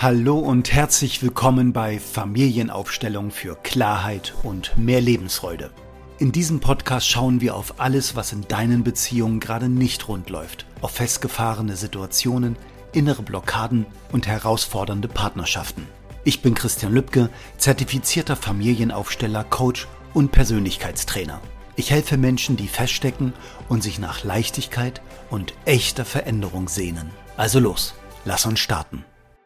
Hallo und herzlich willkommen bei Familienaufstellung für Klarheit und mehr Lebensfreude. In diesem Podcast schauen wir auf alles, was in deinen Beziehungen gerade nicht rund läuft, auf festgefahrene Situationen, innere Blockaden und herausfordernde Partnerschaften. Ich bin Christian Lübke, zertifizierter Familienaufsteller, Coach und Persönlichkeitstrainer. Ich helfe Menschen, die feststecken und sich nach Leichtigkeit und echter Veränderung sehnen. Also los, lass uns starten.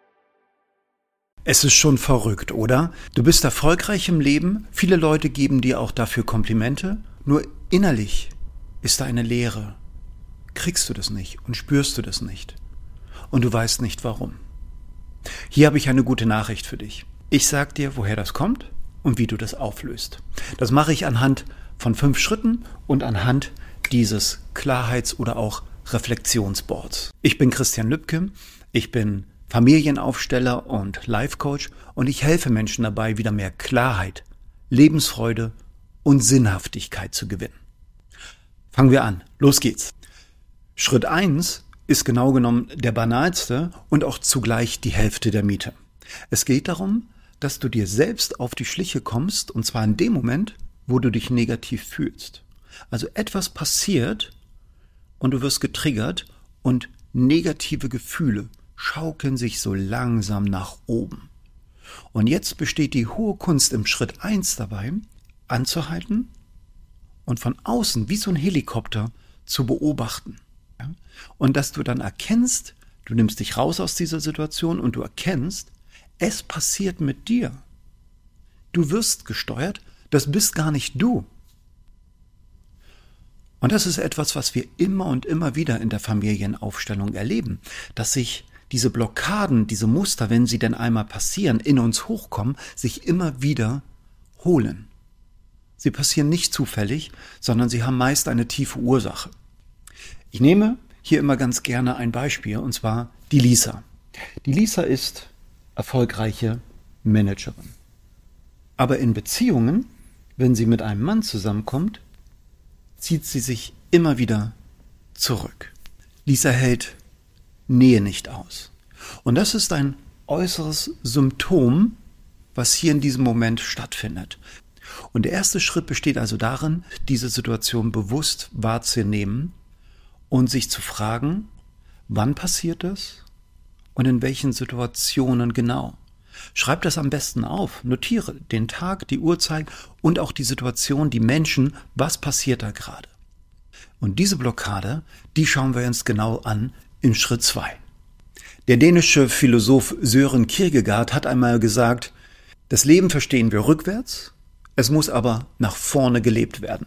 Es ist schon verrückt, oder? Du bist erfolgreich im Leben, viele Leute geben dir auch dafür Komplimente, nur innerlich ist da eine Leere. Kriegst du das nicht und spürst du das nicht. Und du weißt nicht warum. Hier habe ich eine gute Nachricht für dich. Ich sage dir, woher das kommt und wie du das auflöst. Das mache ich anhand von 5 Schritten und anhand dieses Klarheits- oder auch Reflexionsboards. Ich bin Christian Lübke, ich bin Familienaufsteller und Life-Coach und ich helfe Menschen dabei, wieder mehr Klarheit, Lebensfreude und Sinnhaftigkeit zu gewinnen. Fangen wir an. Los geht's. Schritt 1 ist genau genommen der banalste und auch zugleich die Hälfte der Miete. Es geht darum, dass du dir selbst auf die Schliche kommst, und zwar in dem Moment, wo du dich negativ fühlst. Also etwas passiert und du wirst getriggert und negative Gefühle schaukeln sich so langsam nach oben. Und jetzt besteht die hohe Kunst im Schritt 1 dabei, anzuhalten und von außen wie so ein Helikopter zu beobachten. Ja? Und dass du dann erkennst, du nimmst dich raus aus dieser Situation und du erkennst, es passiert mit dir. Du wirst gesteuert, das bist gar nicht du. Und das ist etwas, was wir immer und immer wieder in der Familienaufstellung erleben, dass sich diese Blockaden, diese Muster, wenn sie denn einmal passieren, in uns hochkommen, sich immer wieder holen. Sie passieren nicht zufällig, sondern sie haben meist eine tiefe Ursache. Ich nehme hier immer ganz gerne ein Beispiel, und zwar die Lisa. Die Lisa ist erfolgreiche Managerin. Aber in Beziehungen, wenn sie mit einem Mann zusammenkommt, zieht sie sich immer wieder zurück. Lisa hält Nähe nicht aus. Und das ist ein äußeres Symptom, was hier in diesem Moment stattfindet. Und der erste Schritt besteht also darin, diese Situation bewusst wahrzunehmen und sich zu fragen, wann passiert das und in welchen Situationen genau. Schreib das am besten auf, notiere den Tag, die Uhrzeit und auch die Situation, die Menschen, was passiert da gerade. Und diese Blockade, die schauen wir uns genau an in Schritt 2. Der dänische Philosoph Søren Kierkegaard hat einmal gesagt, das Leben verstehen wir rückwärts, es muss aber nach vorne gelebt werden.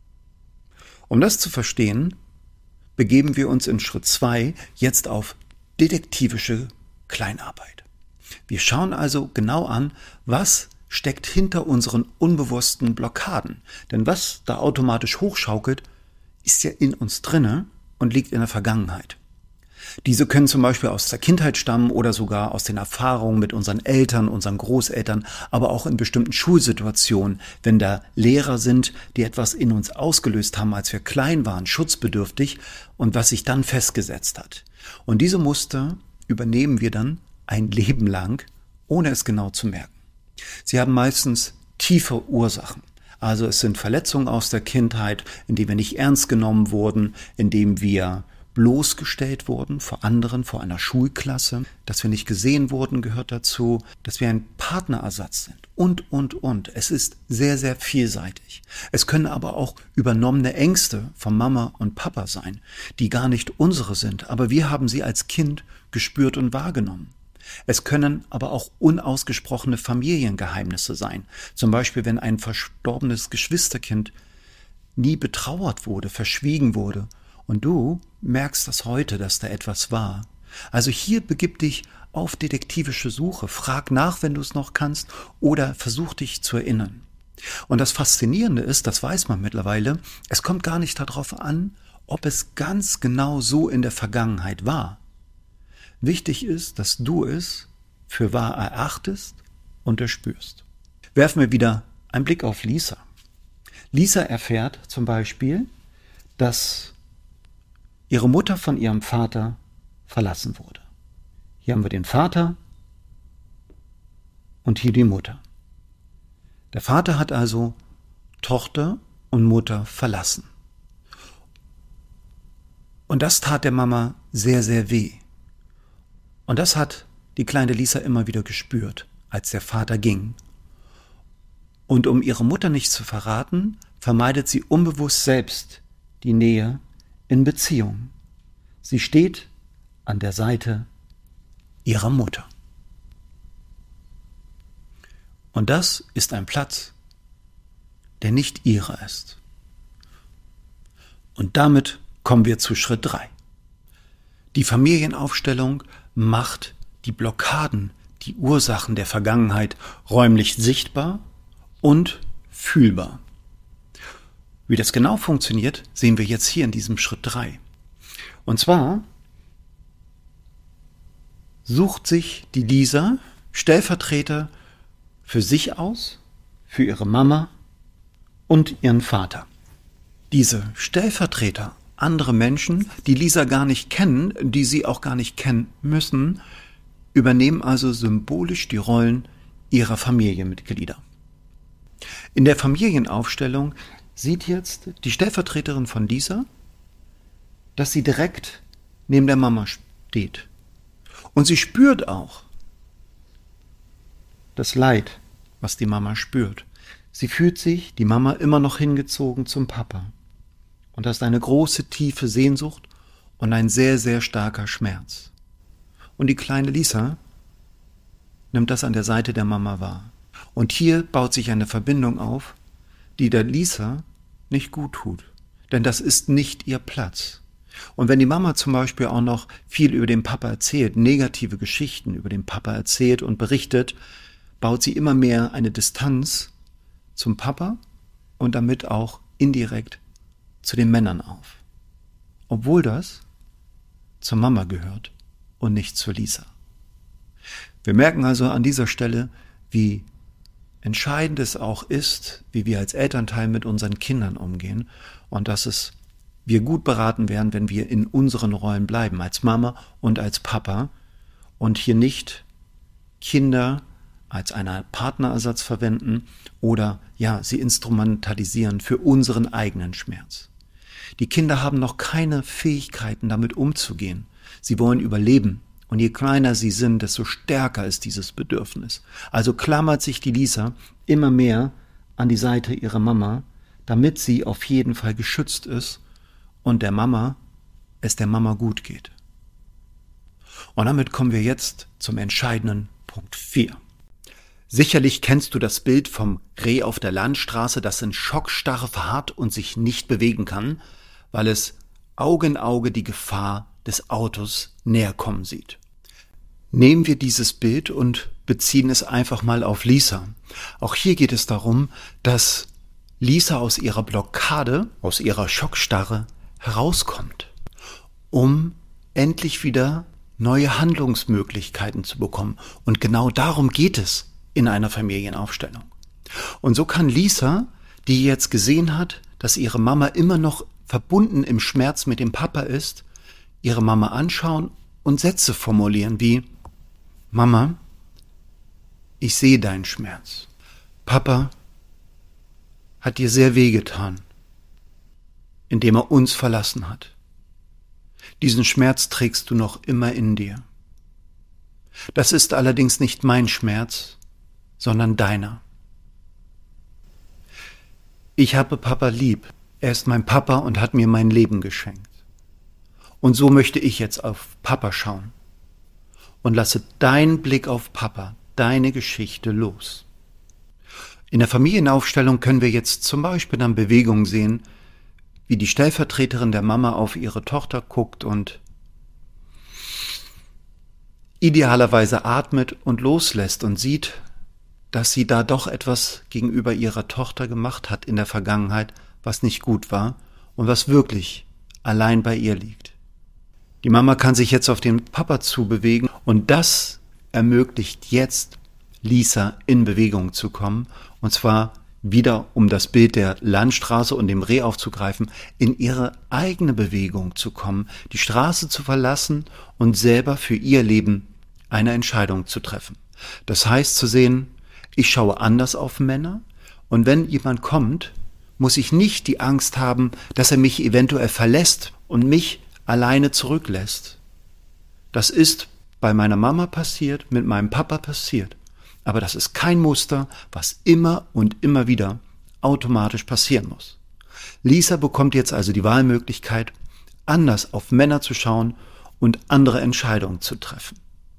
Um das zu verstehen, begeben wir uns in Schritt 2 jetzt auf detektivische Kleinarbeit. Wir schauen also genau an, was steckt hinter unseren unbewussten Blockaden. Denn was da automatisch hochschaukelt, ist ja in uns drinne und liegt in der Vergangenheit. Diese können zum Beispiel aus der Kindheit stammen oder sogar aus den Erfahrungen mit unseren Eltern, unseren Großeltern, aber auch in bestimmten Schulsituationen, wenn da Lehrer sind, die etwas in uns ausgelöst haben, als wir klein waren, schutzbedürftig und was sich dann festgesetzt hat. Und diese Muster übernehmen wir dann ein Leben lang, ohne es genau zu merken. Sie haben meistens tiefe Ursachen. Also es sind Verletzungen aus der Kindheit, in denen wir nicht ernst genommen wurden, in denen wir bloßgestellt wurden vor anderen, vor einer Schulklasse, dass wir nicht gesehen wurden, gehört dazu, dass wir ein Partnerersatz sind und. Es ist sehr, sehr vielseitig. Es können aber auch übernommene Ängste von Mama und Papa sein, die gar nicht unsere sind, aber wir haben sie als Kind gespürt und wahrgenommen. Es können aber auch unausgesprochene Familiengeheimnisse sein. Zum Beispiel, wenn ein verstorbenes Geschwisterkind nie betrauert wurde, verschwiegen wurde und du merkst das heute, dass da etwas war. Also hier begib dich auf detektivische Suche. Frag nach, wenn du es noch kannst, oder versuch dich zu erinnern. Und das Faszinierende ist, das weiß man mittlerweile, es kommt gar nicht darauf an, ob es ganz genau so in der Vergangenheit war. Wichtig ist, dass du es für wahr erachtest und erspürst. Werfen wir wieder einen Blick auf Lisa. Lisa erfährt zum Beispiel, dass ihre Mutter von ihrem Vater verlassen wurde. Hier haben wir den Vater und hier die Mutter. Der Vater hat also Tochter und Mutter verlassen. Und das tat der Mama sehr, sehr weh. Und das hat die kleine Lisa immer wieder gespürt, als der Vater ging. Und um ihre Mutter nicht zu verraten, vermeidet sie unbewusst selbst die Nähe in Beziehungen. Sie steht an der Seite ihrer Mutter. Und das ist ein Platz, der nicht ihrer ist. Und damit kommen wir zu Schritt 3. Die Familienaufstellung macht die Blockaden, die Ursachen der Vergangenheit räumlich sichtbar und fühlbar. Wie das genau funktioniert, sehen wir jetzt hier in diesem Schritt 3. Und zwar sucht sich die Lisa Stellvertreter für sich aus, für ihre Mama und ihren Vater. Diese Stellvertreter, andere Menschen, die Lisa gar nicht kennen, die sie auch gar nicht kennen müssen, übernehmen also symbolisch die Rollen ihrer Familienmitglieder. In der Familienaufstellung sieht jetzt die Stellvertreterin von Lisa, dass sie direkt neben der Mama steht. Und sie spürt auch das Leid, was die Mama spürt. Sie fühlt sich, die Mama, immer noch hingezogen zum Papa. Und das ist eine große, tiefe Sehnsucht und ein sehr, sehr starker Schmerz. Und die kleine Lisa nimmt das an der Seite der Mama wahr. Und hier baut sich eine Verbindung auf, die der Lisa nicht gut tut. Denn das ist nicht ihr Platz. Und wenn die Mama zum Beispiel auch noch viel über den Papa erzählt, negative Geschichten über den Papa erzählt und berichtet, baut sie immer mehr eine Distanz zum Papa und damit auch indirekt zu den Männern auf. Obwohl das zur Mama gehört und nicht zur Lisa. Wir merken also an dieser Stelle, wie entscheidend es auch ist, wie wir als Elternteil mit unseren Kindern umgehen und dass wir gut beraten werden, wenn wir in unseren Rollen bleiben, als Mama und als Papa und hier nicht Kinder als einen Partnerersatz verwenden oder sie instrumentalisieren für unseren eigenen Schmerz. Die Kinder haben noch keine Fähigkeiten, damit umzugehen. Sie wollen überleben. Und je kleiner sie sind, desto stärker ist dieses Bedürfnis. Also klammert sich die Lisa immer mehr an die Seite ihrer Mama, damit sie auf jeden Fall geschützt ist und es der Mama gut geht. Und damit kommen wir jetzt zum entscheidenden Punkt 4. Sicherlich kennst du das Bild vom Reh auf der Landstraße, das in Schockstarre verharrt und sich nicht bewegen kann, weil es Auge in Auge die Gefahr des Autos näher kommen sieht. Nehmen wir dieses Bild und beziehen es einfach mal auf Lisa. Auch hier geht es darum, dass Lisa aus ihrer Blockade, aus ihrer Schockstarre herauskommt, um endlich wieder neue Handlungsmöglichkeiten zu bekommen. Und genau darum geht es in einer Familienaufstellung. Und so kann Lisa, die jetzt gesehen hat, dass ihre Mama immer noch verbunden im Schmerz mit dem Papa ist, ihre Mama anschauen und Sätze formulieren wie: Mama, ich sehe deinen Schmerz. Papa hat dir sehr wehgetan, indem er uns verlassen hat. Diesen Schmerz trägst du noch immer in dir. Das ist allerdings nicht mein Schmerz, sondern deiner. Ich habe Papa lieb. Er ist mein Papa und hat mir mein Leben geschenkt. Und so möchte ich jetzt auf Papa schauen und lasse deinen Blick auf Papa, deine Geschichte los. In der Familienaufstellung können wir jetzt zum Beispiel dann Bewegungen sehen, wie die Stellvertreterin der Mama auf ihre Tochter guckt und idealerweise atmet und loslässt und sieht, dass sie da doch etwas gegenüber ihrer Tochter gemacht hat in der Vergangenheit, was nicht gut war und was wirklich allein bei ihr liegt. Die Mama kann sich jetzt auf den Papa zubewegen und das ermöglicht jetzt Lisa in Bewegung zu kommen, und zwar wieder, um das Bild der Landstraße und dem Reh aufzugreifen, in ihre eigene Bewegung zu kommen, die Straße zu verlassen und selber für ihr Leben eine Entscheidung zu treffen. Das heißt zu sehen, Ich schaue anders auf Männer und wenn jemand kommt, muss ich nicht die Angst haben, dass er mich eventuell verlässt und mich alleine zurücklässt. Das ist bei meiner Mama passiert, mit meinem Papa passiert. Aber das ist kein Muster, was immer und immer wieder automatisch passieren muss. Lisa bekommt jetzt also die Wahlmöglichkeit, anders auf Männer zu schauen und andere Entscheidungen zu treffen.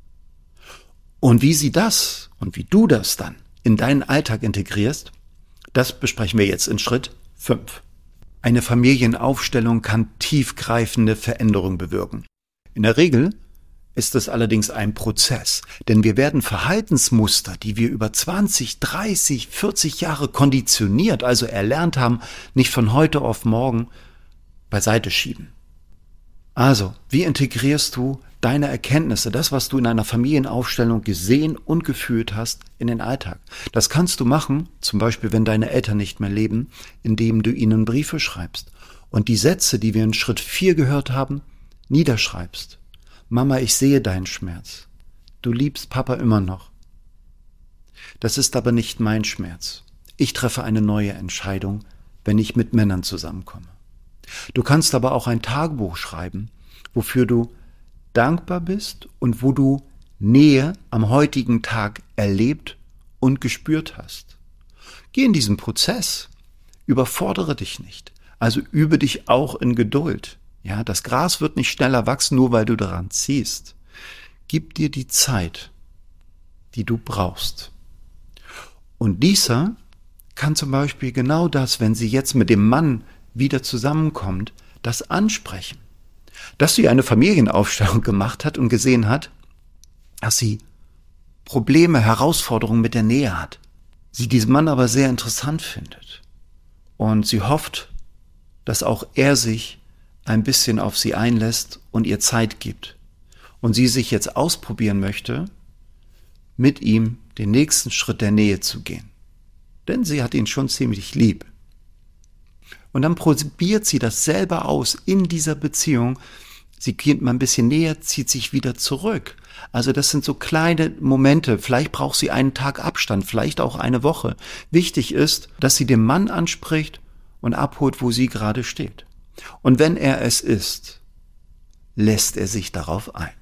Und wie sie das und wie du das dann in deinen Alltag integrierst, das besprechen wir jetzt in Schritt 5. Eine Familienaufstellung kann tiefgreifende Veränderungen bewirken. In der Regel ist es allerdings ein Prozess, denn wir werden Verhaltensmuster, die wir über 20, 30, 40 Jahre konditioniert, also erlernt haben, nicht von heute auf morgen beiseite schieben. Also, wie integrierst du deine Erkenntnisse, das, was du in einer Familienaufstellung gesehen und gefühlt hast, in den Alltag? Das kannst du machen, zum Beispiel, wenn deine Eltern nicht mehr leben, indem du ihnen Briefe schreibst und die Sätze, die wir in Schritt 4 gehört haben, niederschreibst. Mama, ich sehe deinen Schmerz. Du liebst Papa immer noch. Das ist aber nicht mein Schmerz. Ich treffe eine neue Entscheidung, wenn ich mit Männern zusammenkomme. Du kannst aber auch ein Tagebuch schreiben, wofür du dankbar bist und wo du Nähe am heutigen Tag erlebt und gespürt hast. Geh in diesen Prozess, überfordere dich nicht, also übe dich auch in Geduld. Ja, das Gras wird nicht schneller wachsen, nur weil du daran ziehst. Gib dir die Zeit, die du brauchst. Und Lisa kann zum Beispiel genau das, wenn sie jetzt mit dem Mann wieder zusammenkommt, das ansprechen. Dass sie eine Familienaufstellung gemacht hat und gesehen hat, dass sie Probleme, Herausforderungen mit der Nähe hat. Sie diesen Mann aber sehr interessant findet. Und sie hofft, dass auch er sich ein bisschen auf sie einlässt und ihr Zeit gibt. Und sie sich jetzt ausprobieren möchte, mit ihm den nächsten Schritt der Nähe zu gehen. Denn sie hat ihn schon ziemlich lieb. Und dann probiert sie das selber aus in dieser Beziehung. Sie geht mal ein bisschen näher, zieht sich wieder zurück. Also das sind so kleine Momente. Vielleicht braucht sie einen Tag Abstand, vielleicht auch eine Woche. Wichtig ist, dass sie den Mann anspricht und abholt, wo sie gerade steht. Und wenn er es ist, lässt er sich darauf ein.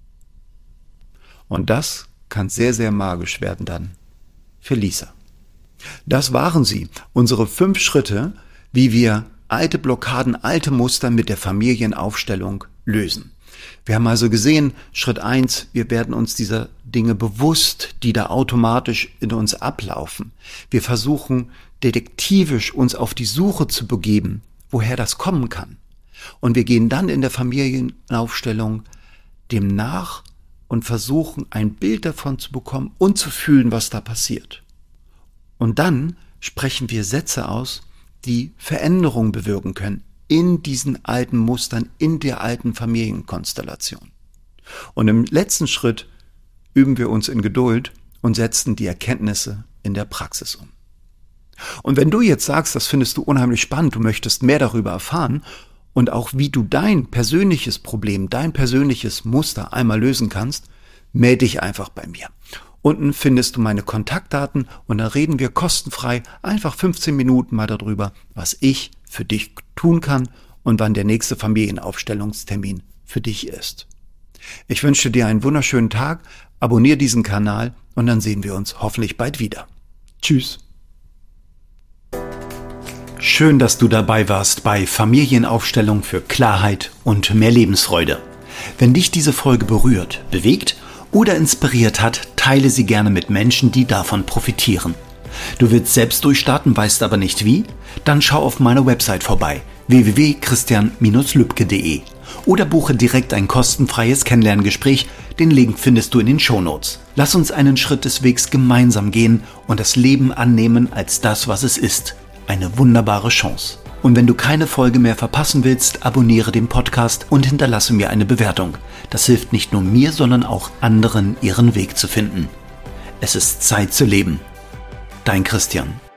Und das kann sehr, sehr magisch werden dann für Lisa. Das waren sie, unsere 5 Schritte, wie wir alte Blockaden, alte Muster mit der Familienaufstellung lösen. Wir haben also gesehen, Schritt 1, wir werden uns dieser Dinge bewusst, die da automatisch in uns ablaufen. Wir versuchen detektivisch uns auf die Suche zu begeben, woher das kommen kann. Und wir gehen dann in der Familienaufstellung dem nach und versuchen ein Bild davon zu bekommen und zu fühlen, was da passiert. Und dann sprechen wir Sätze aus, die Veränderungen bewirken können in diesen alten Mustern, in der alten Familienkonstellation. Und im letzten Schritt üben wir uns in Geduld und setzen die Erkenntnisse in der Praxis um. Und wenn du jetzt sagst, das findest du unheimlich spannend, du möchtest mehr darüber erfahren und auch wie du dein persönliches Problem, dein persönliches Muster einmal lösen kannst, melde dich einfach bei mir. Unten findest du meine Kontaktdaten und dann reden wir kostenfrei einfach 15 Minuten mal darüber, was ich für dich tun kann und wann der nächste Familienaufstellungstermin für dich ist. Ich wünsche dir einen wunderschönen Tag, abonniere diesen Kanal und dann sehen wir uns hoffentlich bald wieder. Tschüss. Schön, dass du dabei warst bei Familienaufstellung für Klarheit und mehr Lebensfreude. Wenn dich diese Folge berührt, bewegt oder inspiriert hat, teile sie gerne mit Menschen, die davon profitieren. Du willst selbst durchstarten, weißt aber nicht wie? Dann schau auf meiner Website vorbei, www.christian-lübke.de oder buche direkt ein kostenfreies Kennenlerngespräch. Den Link findest du in den Shownotes. Lass uns einen Schritt des Wegs gemeinsam gehen und das Leben annehmen als das, was es ist. Eine wunderbare Chance. Und wenn du keine Folge mehr verpassen willst, abonniere den Podcast und hinterlasse mir eine Bewertung. Das hilft nicht nur mir, sondern auch anderen, ihren Weg zu finden. Es ist Zeit zu leben. Dein Christian.